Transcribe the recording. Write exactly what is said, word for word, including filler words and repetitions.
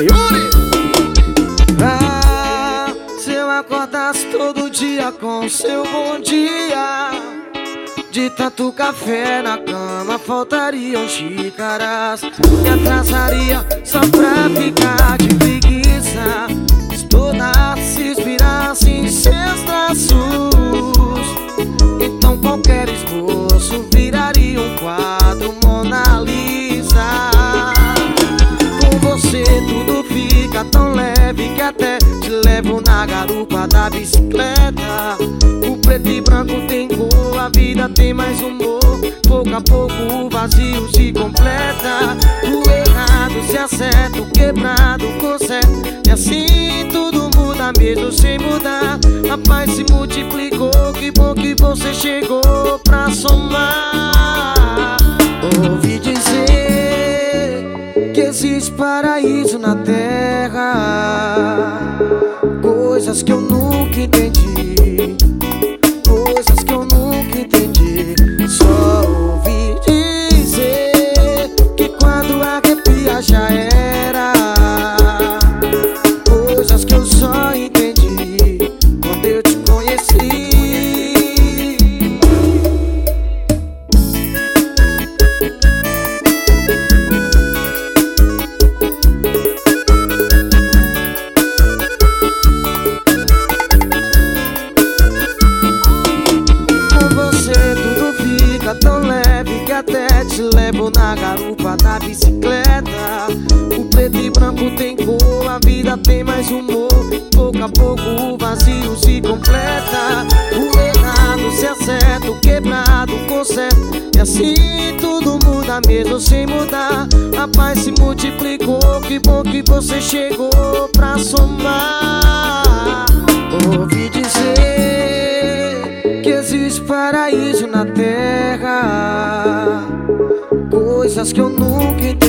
Yuri. Ah, se eu acordasse todo dia com seu bom dia, de tanto café na cama faltariam xícaras. Me atrasaria só pra ficar de preguiça. Se toda se inspirasse em seus traços, então qualquer esboço viraria um quadro Mona Lisa. Com você tudo fica tão leve que até te levo na garupa da bicicleta. O preto e branco tem cor, a vida tem mais humor. Pouco a pouco o vazio se completa. O errado se acerta, o quebrado conserta. E assim tudo muda mesmo sem mudar. A paz se multiplicou, que bom que você chegou pra somar. Ouvi dizer que existe paraíso na terra, coisas que eu nunca entendi, coisas que eu nunca entendi. Só ouvi dizer que quando arrepia já era, coisas que eu só entendi quando eu te conheci. Tão leve que até te levo na garupa da bicicleta. O preto e branco tem cor, a vida tem mais humor. Pouco a pouco o vazio se completa. O errado se acerta, o quebrado conserta. E assim tudo muda mesmo sem mudar. A paz se multiplicou, que bom que você chegou pra somar. Ouvi dizer que existe paraíso na terra, coisas que eu nunca entendi.